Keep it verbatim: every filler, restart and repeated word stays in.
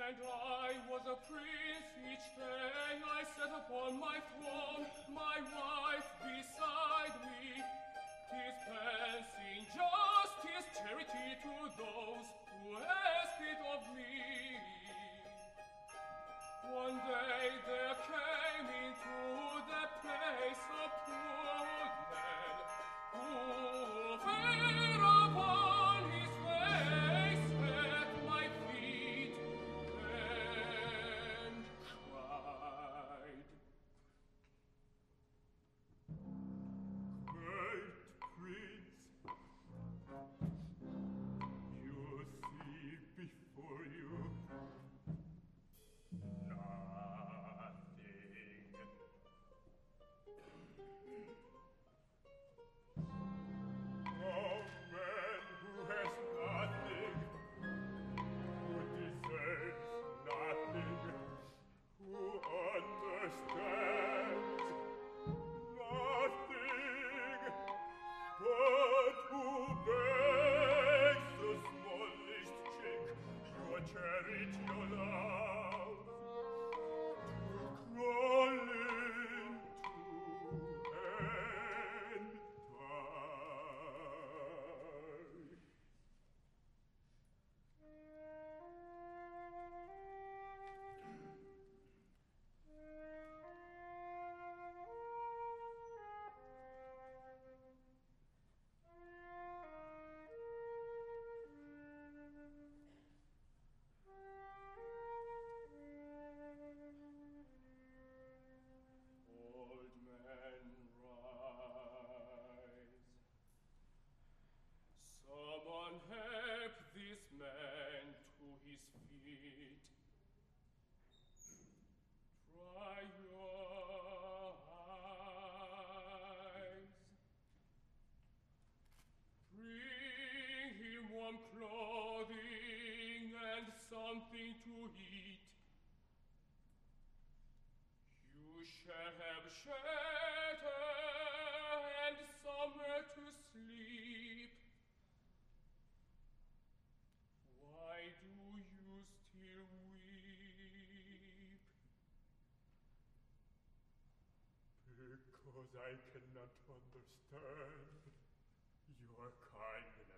And I was a prince, each day I sat upon my throne, my wife beside me. 'Tis penance, injustice, charity to those who ask it of me. One day there came into the place a poor man, who fell upon his face at my feet and cried. Great prince, you see before you nothing. A man who has nothing, who deserves nothing, who understands nothing, but who begs the smallest chink, your charity, your love, to crawl into and die. Old man, rise. Someone help this man to his feet. Dry your eyes. Bring him warm clothing and something to eat. You shall have shelter and somewhere to sleep. Why do you still weep? Because I cannot understand your kindness.